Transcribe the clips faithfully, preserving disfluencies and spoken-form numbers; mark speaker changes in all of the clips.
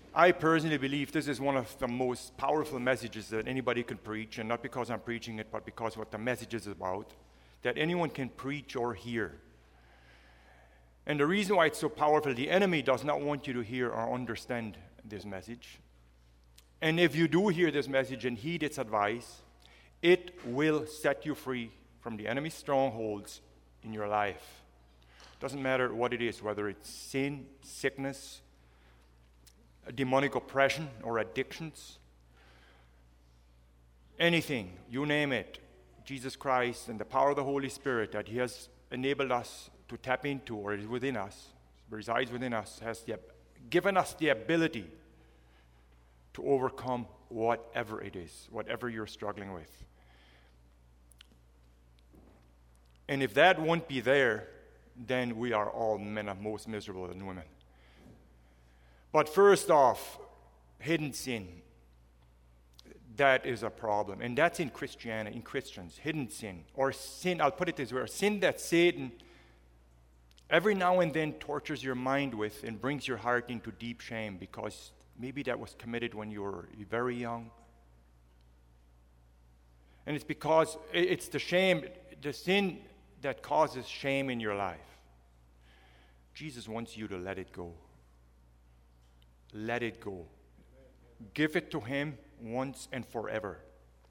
Speaker 1: I personally believe this is one of the most powerful messages that anybody can preach, and not because I'm preaching it, but because what the message is about, that anyone can preach or hear. And the reason why it's so powerful, the enemy does not want you to hear or understand this message. And if you do hear this message and heed its advice, it will set you free from the enemy's strongholds in your life. Doesn't matter what it is, whether it's sin, sickness, demonic oppression, or addictions. Anything, you name it, Jesus Christ and the power of the Holy Spirit that He has enabled us to tap into, or is within us, resides within us, has the, given us the ability to overcome whatever it is, whatever you're struggling with. And if that won't be there, then we are all men of most miserable than women. But first off, hidden sin. That is a problem. And that's in Christianity, in Christians, hidden sin. Or sin, I'll put it this way, sin that Satan every now and then tortures your mind with and brings your heart into deep shame because maybe that was committed when you were very young. And it's because it's the shame, the sin that causes shame in your life. Jesus wants you to let it go. Let it go. Give it to Him once and forever.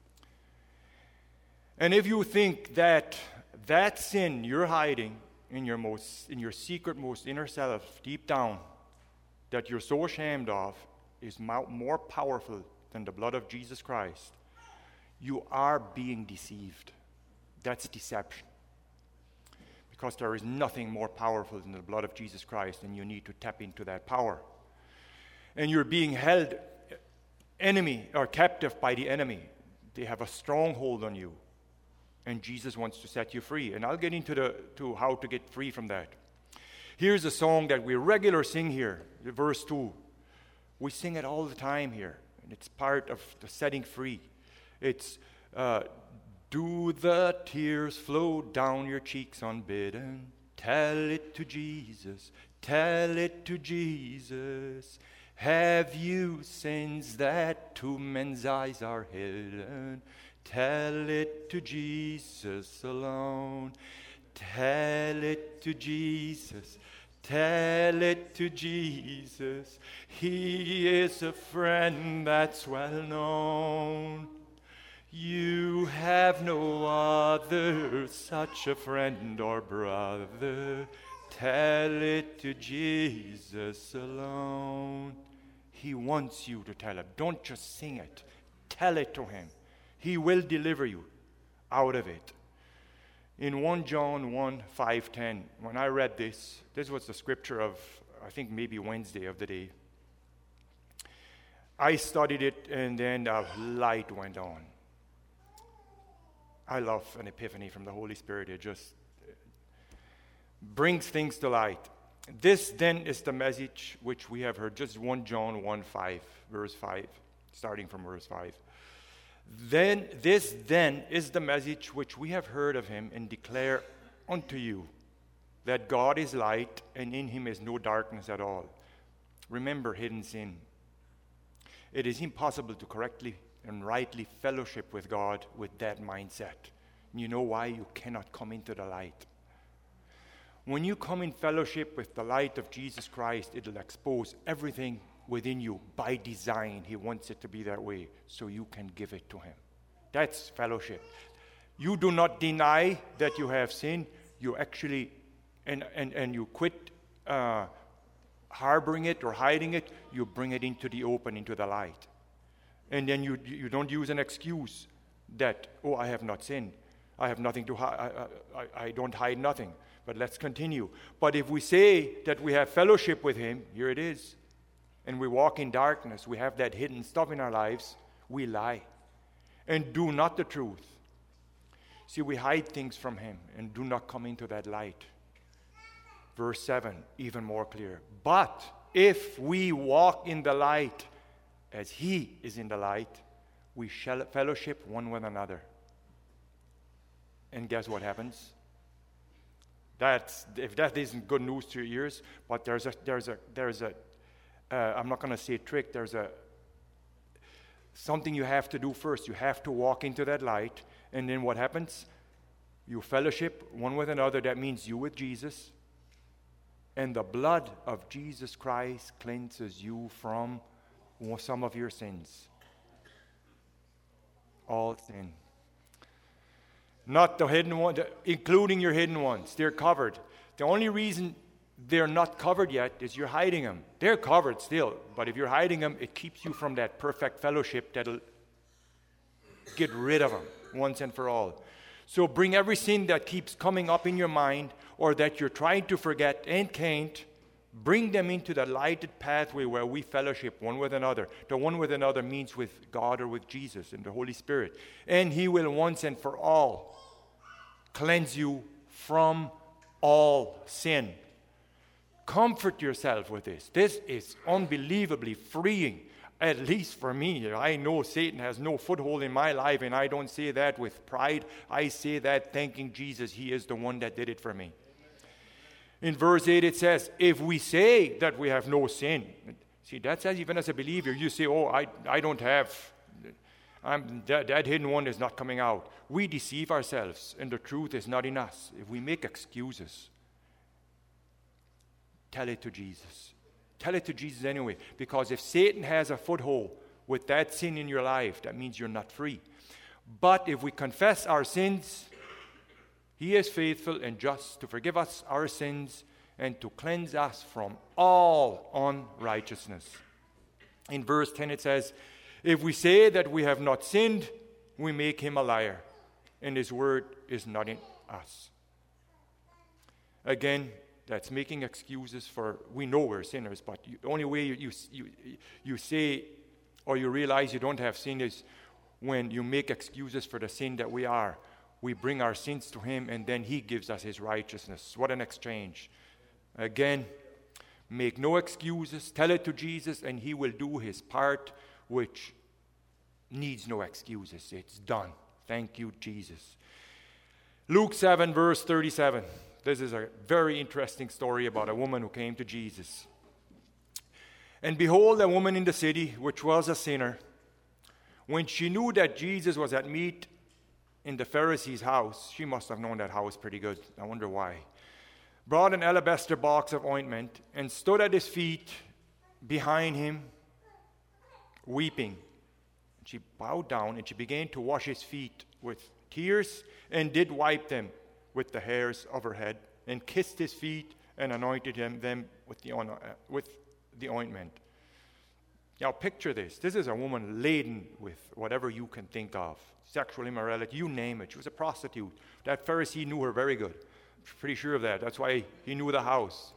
Speaker 1: And if you think that that sin you're hiding in your most, in your secret, most inner self, deep down, that you're so ashamed of, is more powerful than the blood of Jesus Christ, you are being deceived. That's deception. Because there is nothing more powerful than the blood of Jesus Christ, and you need to tap into that power. And you're being held enemy or captive by the enemy. They have a stronghold on you. And Jesus wants to set you free. And I'll get into the to how to get free from that. Here's a song that we regularly sing here, verse two. We sing it all the time here. And it's part of the setting free. It's, uh, do the tears flow down your cheeks unbidden? Tell it to Jesus. Tell it to Jesus. Have you sins that to men's eyes are hidden? Tell it to Jesus alone. Tell it to Jesus. Tell it to Jesus. He is a friend that's well known. You have no other such a friend or brother. Tell it to Jesus alone. He wants you to tell Him. Don't just sing it. Tell it to Him. He will deliver you out of it. In First John one, five, ten, when I read this, this was the scripture of, I think maybe Wednesday of the day. I studied it and then a light went on. I love an epiphany from the Holy Spirit. It just brings things to light. This then is the message which we have heard, just First John one, five, verse five, starting from verse five. Then this then is the message which we have heard of Him and declare unto you, that God is light and in Him is no darkness at all. Remember hidden sin. It is impossible to correctly and rightly fellowship with God with that mindset. You know why? You cannot come into the light. When you come in fellowship with the light of Jesus Christ, it'll expose everything within you by design. He wants it to be that way so you can give it to Him. That's fellowship. You do not deny that you have sin. You actually, and, and, and you quit uh, harboring it or hiding it. You bring it into the open, into the light. And then you you don't use an excuse that, oh, I have not sinned. I have nothing to hide. I, I, I don't hide nothing. But let's continue. But if we say that we have fellowship with Him, here it is, and we walk in darkness, we have that hidden stuff in our lives, we lie and do not the truth. See, we hide things from Him and do not come into that light. Verse seven, even more clear. But if we walk in the light as He is in the light, we shall fellowship one with another. And guess what happens? That's, if that isn't good news to your ears, but there's a there's a there's a uh, I'm not going to say trick, there's a something you have to do first. You have to walk into that light, and then what happens? You fellowship one with another. That means you with Jesus. And the blood of Jesus Christ cleanses you from some of your sins. All sin. Not the hidden ones, including your hidden ones. They're covered. The only reason they're not covered yet is you're hiding them. They're covered still, but if you're hiding them, it keeps you from that perfect fellowship that'll get rid of them once and for all. So bring every sin that keeps coming up in your mind or that you're trying to forget and can't, bring them into the lighted pathway where we fellowship one with another. The one with another means with God or with Jesus and the Holy Spirit. And He will once and for all cleanse you from all sin. Comfort yourself with this. This is unbelievably freeing, at least for me. I know Satan has no foothold in my life, and I don't say that with pride. I say that thanking Jesus. He is the one that did it for me. In verse eight it says, if we say that we have no sin, see, that's as even as a believer, you say, oh, I, I don't have, I'm, that, that hidden one is not coming out. We deceive ourselves, and the truth is not in us. If we make excuses, tell it to Jesus. Tell it to Jesus anyway, because if Satan has a foothold with that sin in your life, that means you're not free. But if we confess our sins, He is faithful and just to forgive us our sins and to cleanse us from all unrighteousness. In verse ten it says, if we say that we have not sinned, we make Him a liar, and His word is not in us. Again, that's making excuses for, we know we're sinners, but the only way you, you, you, you say or you realize you don't have sin is when you make excuses for the sin that we are. We bring our sins to Him, and then He gives us His righteousness. What an exchange. Again, make no excuses. Tell it to Jesus, and He will do His part, which needs no excuses. It's done. Thank you, Jesus. Luke seven, verse thirty-seven. This is a very interesting story about a woman who came to Jesus. And behold, a woman in the city, which was a sinner, when she knew that Jesus was at meat in the Pharisee's house, she must have known that house pretty good. I wonder why. Brought an alabaster box of ointment and stood at His feet behind Him, weeping. She bowed down and she began to wash His feet with tears and did wipe them with the hairs of her head, and kissed His feet and anointed him, them with the, uh, with the ointment. Now picture this. This is a woman laden with whatever you can think of. Sexual immorality, you name it. She was a prostitute. That Pharisee knew her very good. I'm pretty sure of that. That's why he knew the house.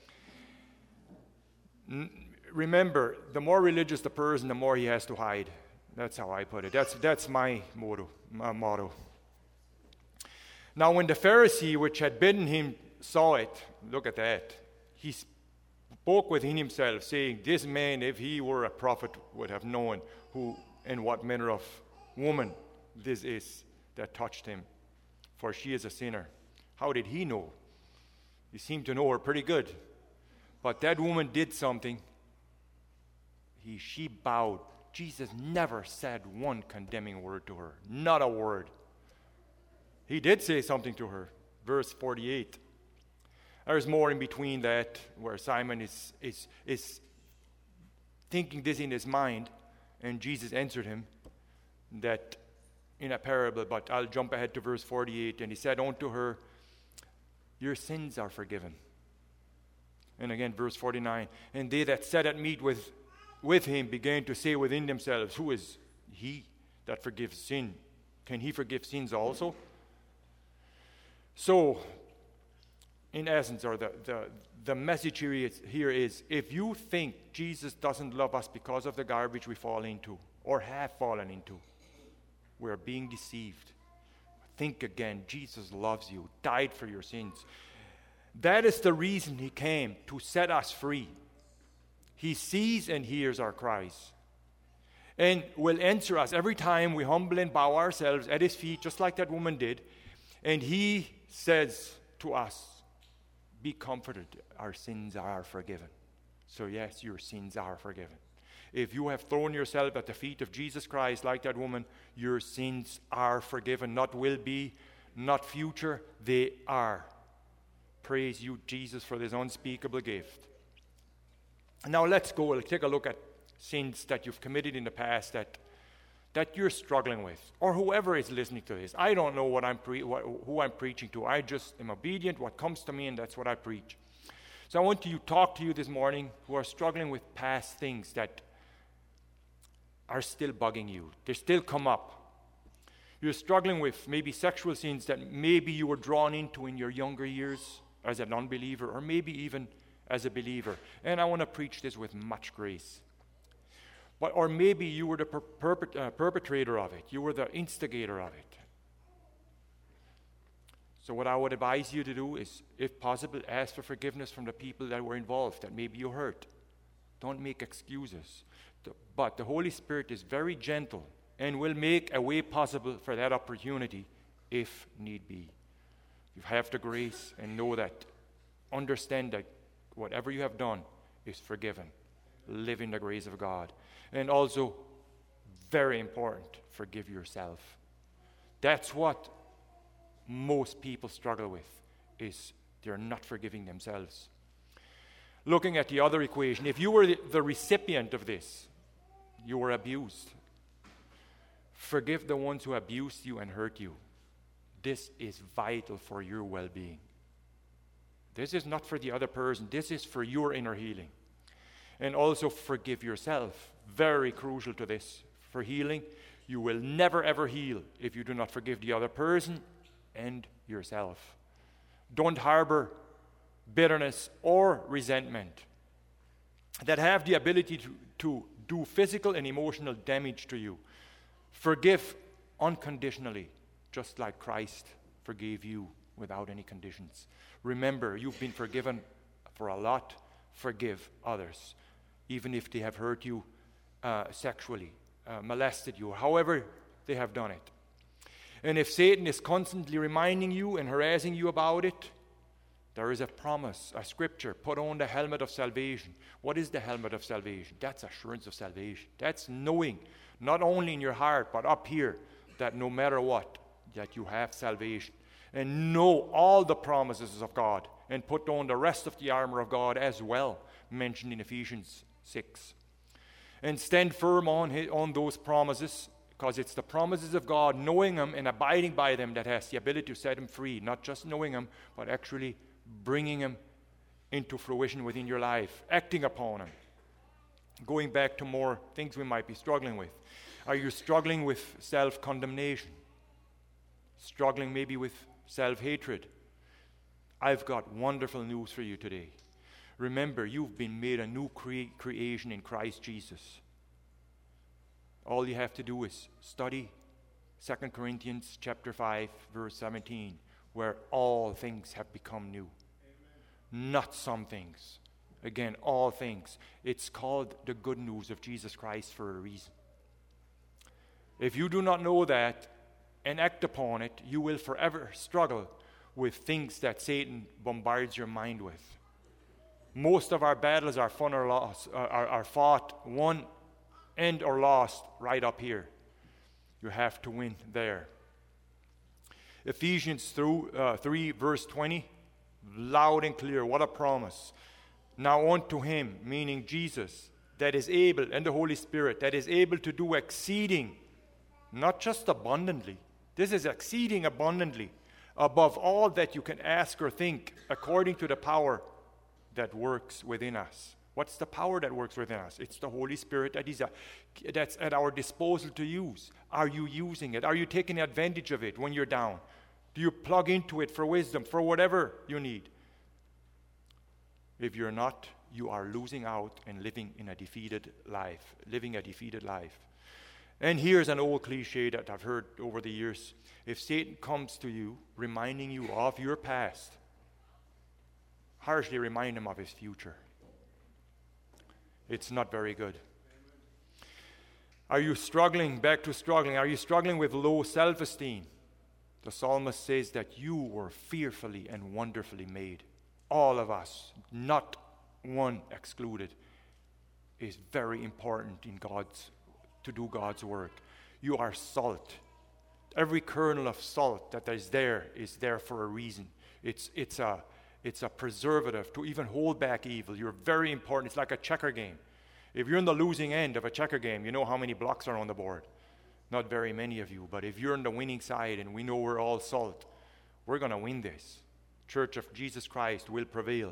Speaker 1: N- remember, the more religious the person, the more he has to hide. That's how I put it. That's, that's my motto, my motto. Now, when the Pharisee, which had bidden him, saw it, look at that, he spoke within himself, saying, this man, if he were a prophet, would have known who and what manner of woman this is that touched him, for she is a sinner. How did he know? He seemed to know her pretty good. But that woman did something. He, she bowed. Jesus never said one condemning word to her, not a word. He did say something to her. Verse forty-eight. There's more in between that where Simon is, is, is thinking this in his mind, and Jesus answered him that in a parable, but I'll jump ahead to verse forty-eight. And He said unto her, your sins are forgiven. And again, verse forty-nine. And they that sat at meat with, with Him began to say within themselves, who is He that forgives sin? Can He forgive sins also? So, in essence, or the, the, the message here is, here is, if you think Jesus doesn't love us because of the garbage we fall into, or have fallen into, we're being deceived. Think again. Jesus loves you, died for your sins. That is the reason He came, to set us free. He sees and hears our cries, and will answer us every time we humble and bow ourselves at His feet, just like that woman did. And He says to us, be comforted, our sins are forgiven. So yes, your sins are forgiven. If you have thrown yourself at the feet of Jesus Christ like that woman, your sins are forgiven. Not will be, not future, they are. Praise you, Jesus, for this unspeakable gift. Now let's go, let's take a look at sins that you've committed in the past that, that you're struggling with, or whoever is listening to this. I don't know what I'm pre- what, who I'm preaching to. I just am obedient, what comes to me, and that's what I preach. So I want to talk to you this morning who are struggling with past things that are still bugging you. They still come up. You're struggling with maybe sexual sins that maybe you were drawn into in your younger years as an unbeliever, or maybe even as a believer. And I want to preach this with much grace. But, or maybe you were the per- perpet- uh, perpetrator of it. You were the instigator of it. So what I would advise you to do is, if possible, ask for forgiveness from the people that were involved, that maybe you hurt. Don't make excuses. But the Holy Spirit is very gentle and will make a way possible for that opportunity if need be. You have the grace and know that, understand that whatever you have done is forgiven. Live in the grace of God. And also, very important, forgive yourself. That's what most people struggle with, is they're not forgiving themselves. Looking at the other equation, if you were the, the recipient of this, you were abused. Forgive the ones who abused you and hurt you. This is vital for your well-being. This is not for the other person. This is for your inner healing. And also forgive yourself. Very crucial to this. For healing, you will never ever heal if you do not forgive the other person and yourself. Don't harbor bitterness or resentment that have the ability to, to do physical and emotional damage to you. Forgive unconditionally, just like Christ forgave you without any conditions. Remember, you've been forgiven for a lot. Forgive others, even if they have hurt you uh, sexually, uh, molested you, however they have done it. And if Satan is constantly reminding you and harassing you about it, there is a promise, a scripture, put on the helmet of salvation. What is the helmet of salvation? That's assurance of salvation. That's knowing, not only in your heart, but up here, that no matter what, that you have salvation. And know all the promises of God, and put on the rest of the armor of God as well, mentioned in Ephesians six. And stand firm on, his, on those promises, because it's the promises of God, knowing them and abiding by them, that has the ability to set him free. Not just knowing them, but actually bringing them into fruition within your life, acting upon them. Going back to more things we might be struggling with. Are you struggling with self-condemnation? Struggling maybe with self-hatred? I've got wonderful news for you today. Remember, you've been made a new cre- creation in Christ Jesus. All you have to do is study Second Corinthians chapter five, verse seventeen, where all things have become new. Amen. Not some things. Again, all things. It's called the good news of Jesus Christ for a reason. If you do not know that and act upon it, you will forever struggle with things that Satan bombards your mind with. Most of our battles are fought or lost, are, are fought, won, and or lost right up here. You have to win there. Ephesians through, uh, three, verse twenty, loud and clear. What a promise. Now unto him, meaning Jesus, that is able, and the Holy Spirit, that is able to do exceeding, not just abundantly. This is exceeding abundantly, above all that you can ask or think, according to the power that works within us. What's the power that works within us? It's the Holy Spirit that is a, that's at our disposal to use. Are you using it? Are you taking advantage of it when you're down? Do you plug into it for wisdom, for whatever you need? If you're not, you are losing out and living in a defeated life, living a defeated life. And here's an old cliche that I've heard over the years. If Satan comes to you, reminding you of your past, harshly remind him of his future. It's not very good. Are you struggling, back to struggling, are you struggling with low self-esteem? The psalmist says that you were fearfully and wonderfully made. All of us, not one excluded, is very important in God's, to do God's work. You are salt. Every kernel of salt that is there is there for a reason. It's, it's, a, it's a preservative to even hold back evil. You're very important. It's like a checker game. If you're in the losing end of a checker game, you know how many blocks are on the board. Not very many of you, but if you're on the winning side and we know we're all salt, we're going to win this. Church of Jesus Christ will prevail.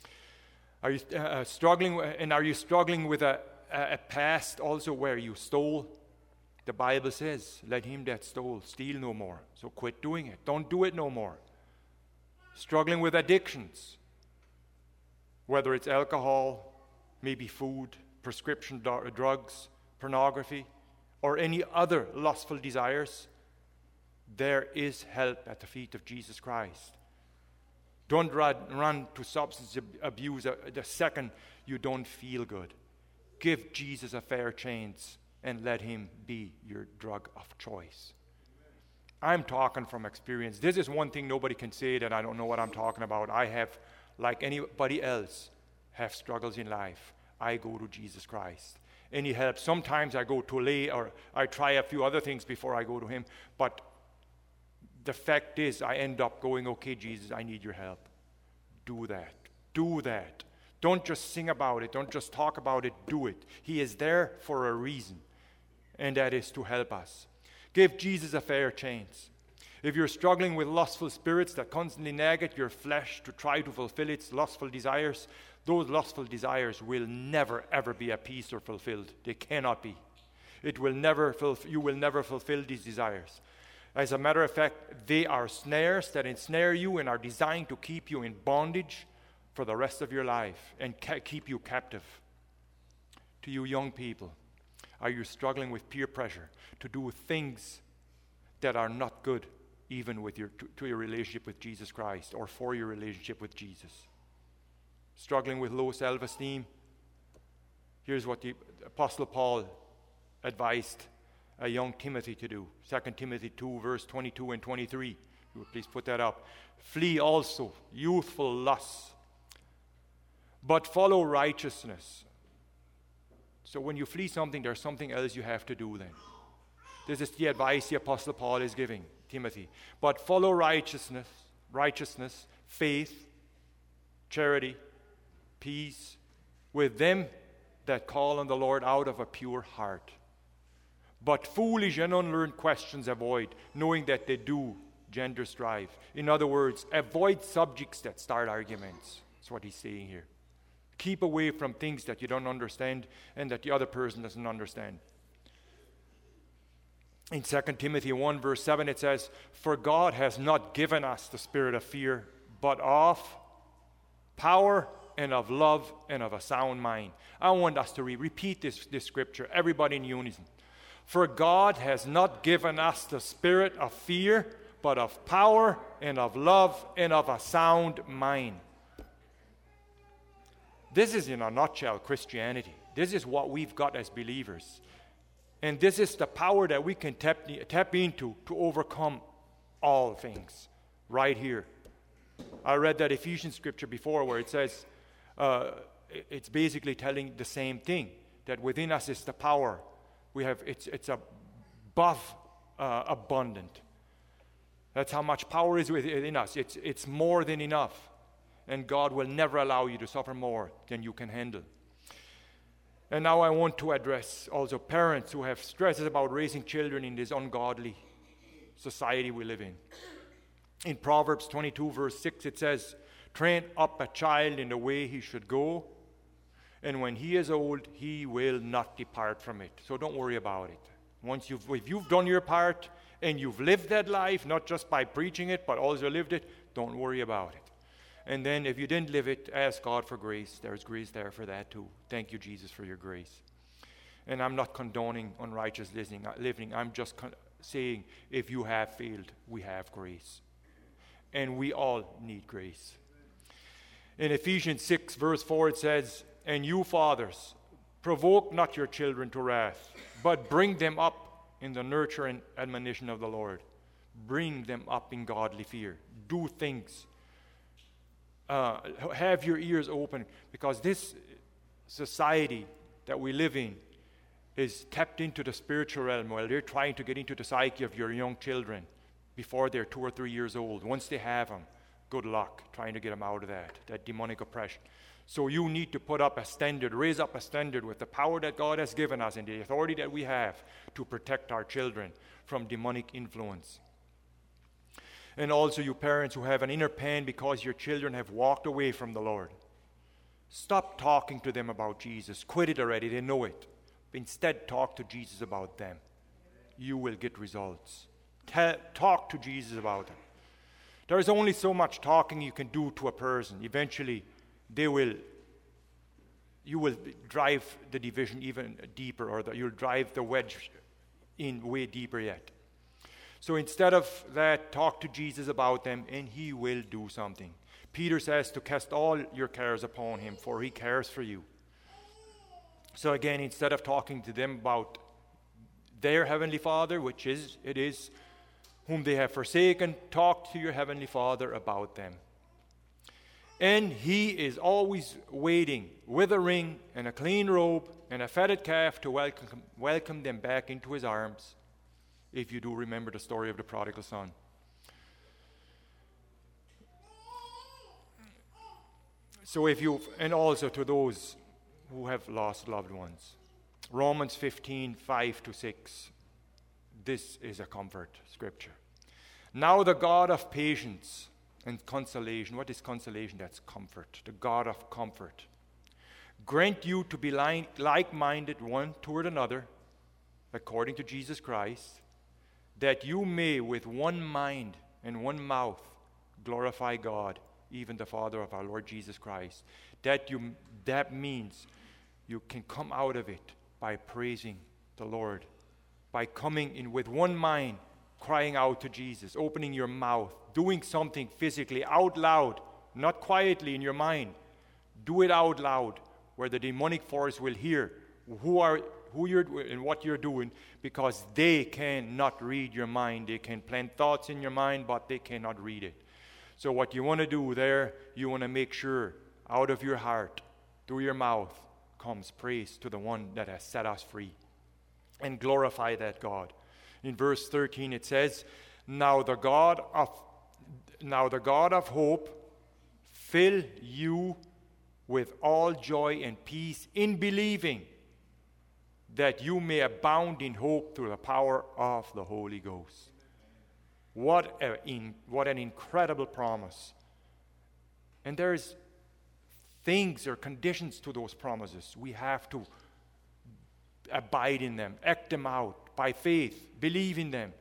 Speaker 1: Are you uh, struggling, and are you struggling with a, a, a past also where you stole? The Bible says, let him that stole steal no more. So quit doing it. Don't do it no more. Struggling with addictions, whether it's alcohol, maybe food, prescription do- drugs, pornography, or any other lustful desires, there is help at the feet of Jesus Christ. Don't run, run to substance abuse the second you don't feel good. Give Jesus a fair chance and let him be your drug of choice. I'm talking from experience. This is one thing nobody can say that I don't know what I'm talking about. I have, like anybody else, have struggles in life. I go to Jesus Christ. And he helps. Sometimes I go to lay or I try a few other things before I go to him. But the fact is, I end up going, okay, Jesus, I need your help. Do that. Do that. Don't just sing about it. Don't just talk about it. Do it. He is there for a reason, and that is to help us. Give Jesus a fair chance. If you're struggling with lustful spirits that constantly nag at your flesh to try to fulfill its lustful desires, those lustful desires will never, ever be appeased or fulfilled. They cannot be. It will never fulf- you will never fulfill these desires. As a matter of fact, they are snares that ensnare you and are designed to keep you in bondage for the rest of your life and ca- keep you captive. To you young people, are you struggling with peer pressure to do things that are not good, even with your to, to your relationship with Jesus Christ or for your relationship with Jesus? Struggling with low self-esteem? Here's what the Apostle Paul advised a young Timothy to do. Second Timothy two, verse twenty-two and twenty-three. Please put that up. Flee also youthful lusts, but follow righteousness. So when you flee something, there's something else you have to do then. This is the advice the Apostle Paul is giving Timothy. But follow righteousness, righteousness, faith, charity, peace, with them that call on the Lord out of a pure heart. But foolish and unlearned questions avoid, knowing that they do gender strife. In other words, avoid subjects that start arguments. That's what he's saying here. Keep away from things that you don't understand and that the other person doesn't understand. In Second Timothy one, verse seven, it says, "For God has not given us the spirit of fear, but of power and of love and of a sound mind." I want us to re- repeat this, this scripture, everybody in unison. For God has not given us the spirit of fear, but of power and of love and of a sound mind. This is, in a nutshell, Christianity. This is what we've got as believers. And this is the power that we can tap, tap into to overcome all things right here. I read that Ephesians scripture before where it says, uh, it's basically telling the same thing, that within us is the power. We have it's it's above uh, abundant. That's how much power is within us. It's it's more than enough, and God will never allow you to suffer more than you can handle. And now I want to address also parents who have stresses about raising children in this ungodly society we live in. In Proverbs twenty-two, verse six, it says, "Train up a child in the way he should go, and when he is old, he will not depart from it." So don't worry about it. Once you've, if you've done your part and you've lived that life, not just by preaching it, but also lived it, don't worry about it. And then if you didn't live it, ask God for grace. There's grace there for that too. Thank you, Jesus, for your grace. And I'm not condoning unrighteous living. I'm just con- saying if you have failed, we have grace. And we all need grace. In Ephesians six, verse four, it says, "And you, fathers, provoke not your children to wrath, but bring them up in the nurture and admonition of the Lord." Bring them up in godly fear. Do things uh, have your ears open, because this society that we live in is tapped into the spiritual realm while they're trying to get into the psyche of your young children before they're two or three years old. Once they have them, good luck trying to get them out of that, that demonic oppression. So you need to put up a standard, raise up a standard with the power that God has given us and the authority that we have to protect our children from demonic influence. And also you parents who have an inner pain because your children have walked away from the Lord. Stop talking to them about Jesus. Quit it already. They know it. Instead, talk to Jesus about them. You will get results. Tell, talk to Jesus about them. There is only so much talking you can do to a person. Eventually, they will, you will drive the division even deeper, or the, you'll drive the wedge in way deeper yet. So instead of that, talk to Jesus about them, and he will do something. Peter says to cast all your cares upon him, for he cares for you. So again, instead of talking to them about their heavenly Father, which is, it is, whom they have forsaken, talk to your heavenly Father about them. And he is always waiting with a ring and a clean robe and a fatted calf to welcome, welcome them back into his arms, if you do remember the story of the prodigal son. So if you, and also to those who have lost loved ones. Romans fifteen, five to six. This is a comfort scripture. Now the God of patience and consolation. What is consolation? That's comfort. The God of comfort. Grant you to be like-minded one toward another, according to Jesus Christ, that you may with one mind and one mouth glorify God, even the Father of our Lord Jesus Christ. That you that means you can come out of it by praising the Lord, by coming in with one mind, crying out to Jesus, opening your mouth, doing something physically out loud, not quietly in your mind. Do it out loud, where the demonic force will hear who are who you're and what you're doing, because they cannot read your mind. They can plant thoughts in your mind, but they cannot read it. So what you want to do there, you want to make sure out of your heart, through your mouth, comes praise to the one that has set us free, and glorify that God. In verse thirteen it says, Now the God of now the God of hope fill you with all joy and peace in believing, that you may abound in hope through the power of the Holy Ghost. What a, in, what an incredible promise. And there's things or conditions to those promises. We have to abide in them, act them out by faith, believe in them.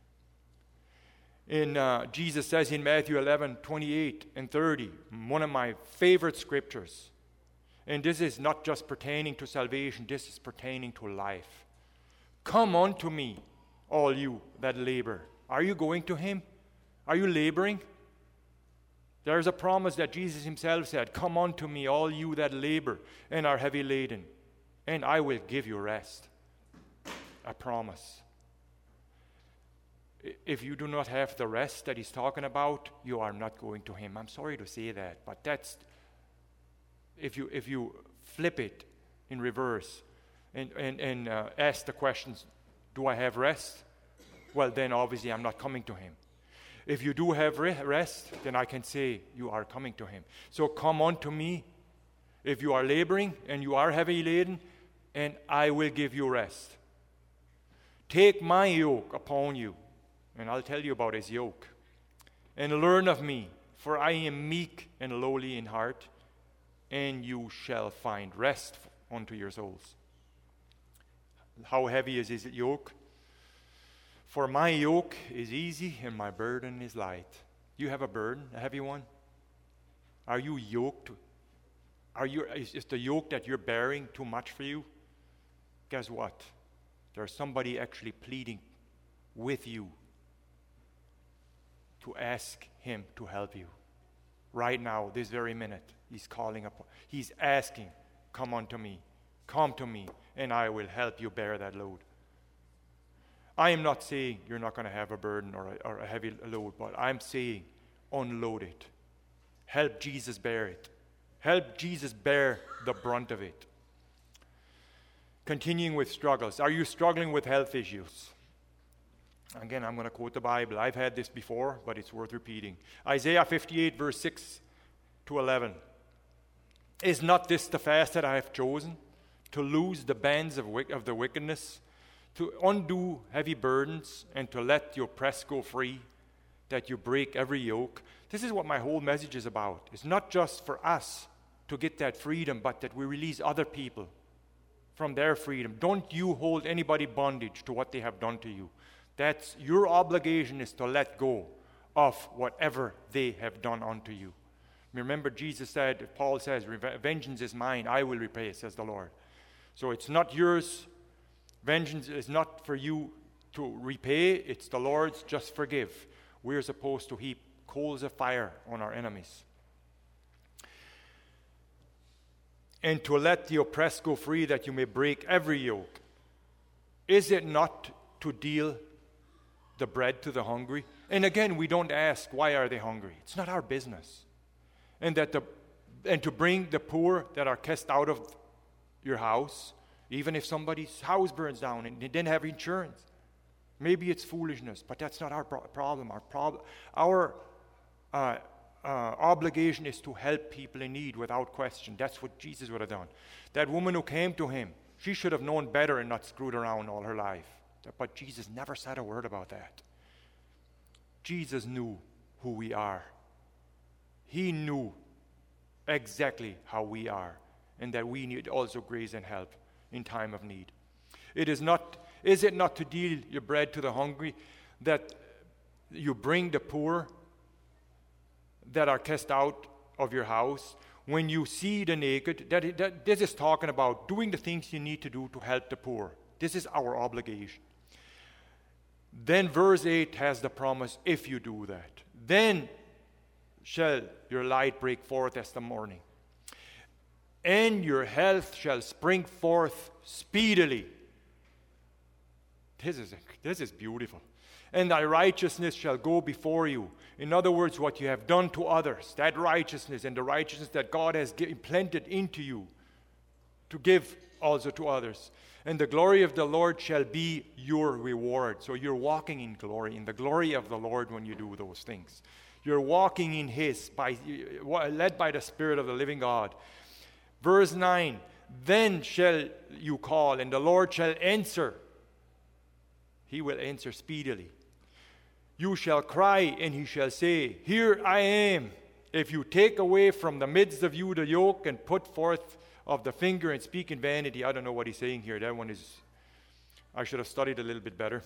Speaker 1: In uh, Jesus says in Matthew eleven, twenty-eight and thirty, one of my favorite scriptures, and this is not just pertaining to salvation, this is pertaining to life. Come unto me, all you that labor. Are you going to him? Are you laboring? There's a promise that Jesus himself said, Come unto me, all you that labor and are heavy laden, and I will give you rest. A promise. If you do not have the rest that he's talking about, you are not going to him. I'm sorry to say that, but that's, if you if you flip it in reverse and, and, and uh, ask the questions, do I have rest? Well, then obviously I'm not coming to him. If you do have re- rest, then I can say you are coming to him. So come unto me if you are laboring and you are heavy laden, and I will give you rest. Take my yoke upon you, and I'll tell you about his yoke. And learn of me, for I am meek and lowly in heart, and you shall find rest unto your souls. How heavy is his yoke? For my yoke is easy and my burden is light. You have a burden, a heavy one? Are you yoked? Are you, is, is the yoke that you're bearing too much for you? Guess what? There's somebody actually pleading with you to ask him to help you. Right now, this very minute, he's calling upon, he's asking, come unto me, come to me, and I will help you bear that load. I am not saying you're not going to have a burden or a, or a heavy load, but I'm saying unload it help Jesus bear it. Help Jesus bear the brunt of it. Continuing with struggles. Are you struggling with health issues? Again, I'm going to quote the Bible. I've had this before, but it's worth repeating. Isaiah fifty-eight, verse six to eleven. Is not this the fast that I have chosen? To loose the bands of, wick- of the wickedness, to undo heavy burdens, and to let the oppressed go free, that you break every yoke. This is what my whole message is about. It's not just for us to get that freedom, but that we release other people from their freedom. Don't you hold anybody bondage to what they have done to you. That's your obligation, is to let go of whatever they have done unto you. Remember, Jesus said, Paul says, vengeance is mine, I will repay, says the Lord. So it's not yours. Vengeance is not for you to repay, it's the Lord's. Just forgive. We're supposed to heap coals of fire on our enemies. And to let the oppressed go free, that you may break every yoke. Is it not to deal the bread to the hungry? And again, we don't ask, why are they hungry? It's not our business. And that the and to bring the poor that are cast out of your house, even if somebody's house burns down and they didn't have insurance. Maybe it's foolishness, but that's not our pro- problem. Our problem, our uh, uh, obligation is to help people in need without question. That's what Jesus would have done. That woman who came to him, she should have known better and not screwed around all her life. But Jesus never said a word about that. Jesus knew who we are. He knew exactly how we are, and that we need also grace and help in time of need. It is not, is it not to deal your bread to the hungry, that you bring the poor that are cast out of your house? When you see the naked, that, that this is talking about doing the things you need to do to help the poor. This is our obligation. Then verse eight has the promise, if you do that, then shall your light break forth as the morning, and your health shall spring forth speedily. This is, this is beautiful. And thy righteousness shall go before you. In other words, what you have done to others, that righteousness and the righteousness that God has implanted into you to give also to others. And the glory of the Lord shall be your reward. So you're walking in glory, in the glory of the Lord when you do those things. You're walking in His, by, led by the Spirit of the living God. Verse nine, then shall you call, and the Lord shall answer. He will answer speedily. You shall cry, and He shall say, here I am. If you take away from the midst of you the yoke, and put forth of the finger, and speak in vanity. I don't know what he's saying here. That one is, I should have studied a little bit better.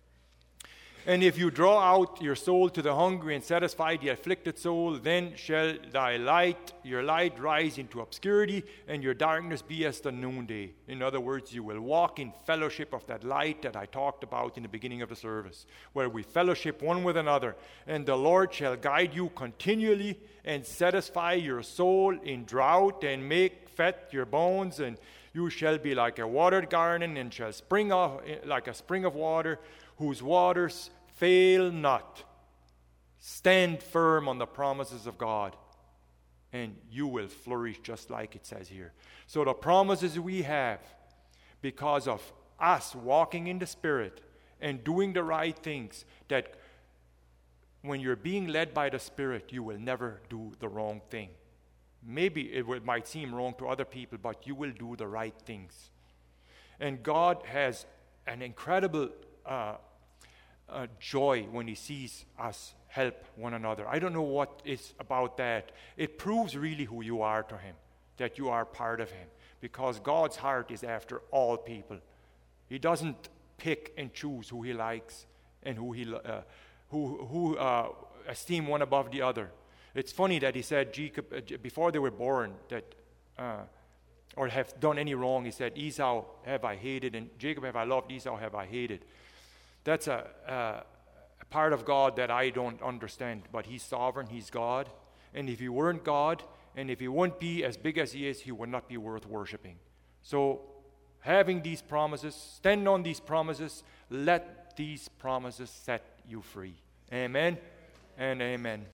Speaker 1: And if you draw out your soul to the hungry and satisfy the afflicted soul, then shall thy light, your light rise into obscurity, and your darkness be as the noonday. In other words, you will walk in fellowship of that light that I talked about in the beginning of the service, where we fellowship one with another. And the Lord shall guide you continually and satisfy your soul in drought and make fat your bones, and you shall be like a watered garden and shall spring up like a spring of water, whose waters fail not. Stand firm on the promises of God, and you will flourish, just like it says here. So the promises we have, because of us walking in the Spirit and doing the right things, that when you're being led by the Spirit, you will never do the wrong thing. Maybe it will, might seem wrong to other people, but you will do the right things. And God has an incredible uh, uh, joy when He sees us help one another. I don't know what is about that. It proves really who you are to Him, that you are part of Him, because God's heart is after all people. He doesn't pick and choose who He likes and who He uh, who who uh, esteem one above the other. It's funny that He said Jacob, uh, before they were born, that uh, or have done any wrong, He said, Esau have I hated, and Jacob have I loved, Esau have I hated. That's a, a, a part of God that I don't understand, but He's sovereign, He's God, and if He weren't God, and if He wouldn't be as big as He is, He would not be worth worshiping. So having these promises, stand on these promises, let these promises set you free. Amen and amen.